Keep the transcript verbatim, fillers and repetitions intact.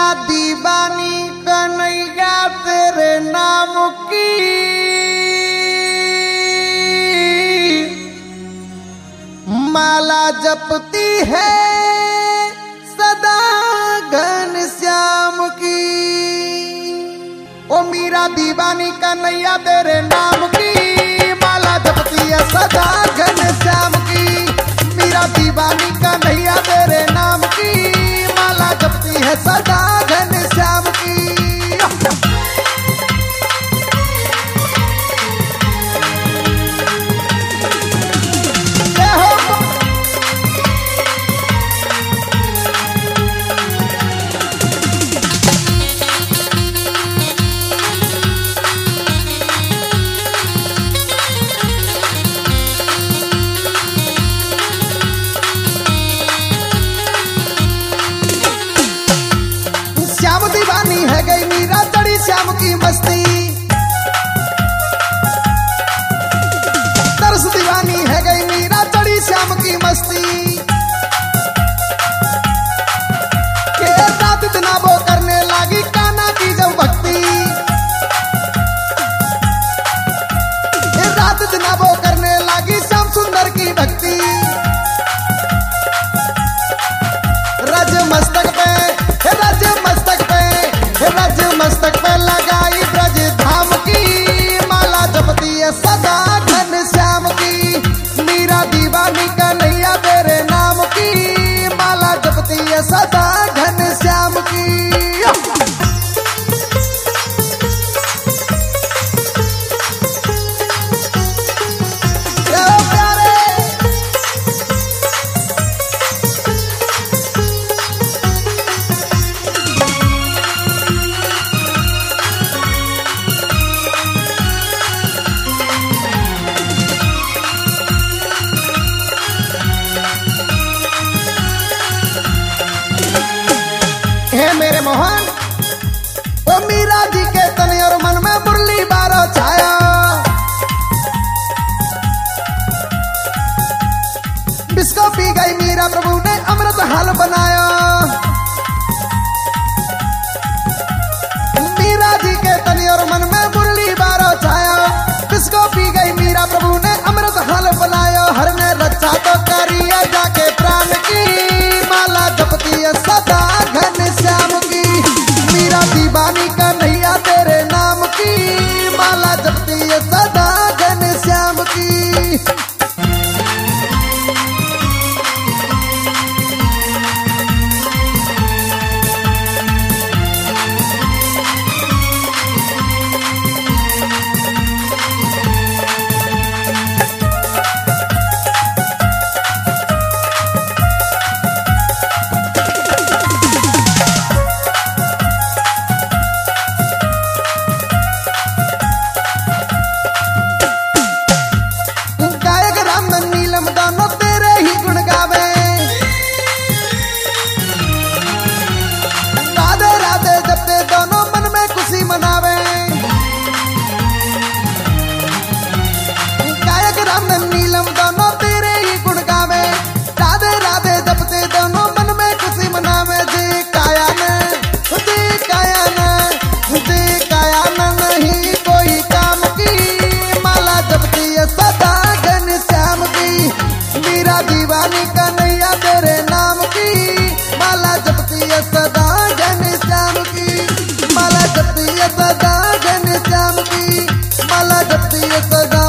दीवानी कन्हैया तेरे नाम की, माला जपती है सदा घनश्याम की। ओ मीरा दीवानी कन्हैया तेरे नाम की, माला जपती है सदा घनश्याम की। मीरा दीवानी कन्हैया तेरे नाम की, माला जपती है सदा घनश्याम की। श्याम दीवानी है गई मीरा चढ़ी श्याम की मस्ती, तरस दीवानी है गई मीरा चढ़ी श्याम की मस्ती। के रात दिन वो करने लगी कान्हा की जब भक्ति, रात दिन वो करने लगी श्याम सुंदर की भक्ति। रज मस्तक पे रज मस्तक पे रज मस्तक पे लगाई ब्रज धाम की, माला जपती है सदा घनश्याम की। मीरा दीवानी कन्हैया तेरे नाम की, माला जपती है सदा घनश्याम की। हे मेरे मोहन, ओ मीरा जी के तन और मन में मुरली बारो छाया। बिस्को पी गई मीरा प्रभु ने अमृत हाल बनाया। मीरा जी के तन और मन में मुरली बारो छाया। बिस्को पी गई मीरा प्रभु ने अमृत हाल बनाया। हर ने रक्षा तो करिए जाके प्राण की, माला जपती है सदा घनश्याम की। मीरा दीवानी कन्हैया तेरे नाम की, माला जपती है सदा घनश्याम की। दीवानी कन्हैया तेरे नाम की, माला जपती है सदा घनश्याम की। माला जपती है सदा घनश्याम की, माला जपती है सदा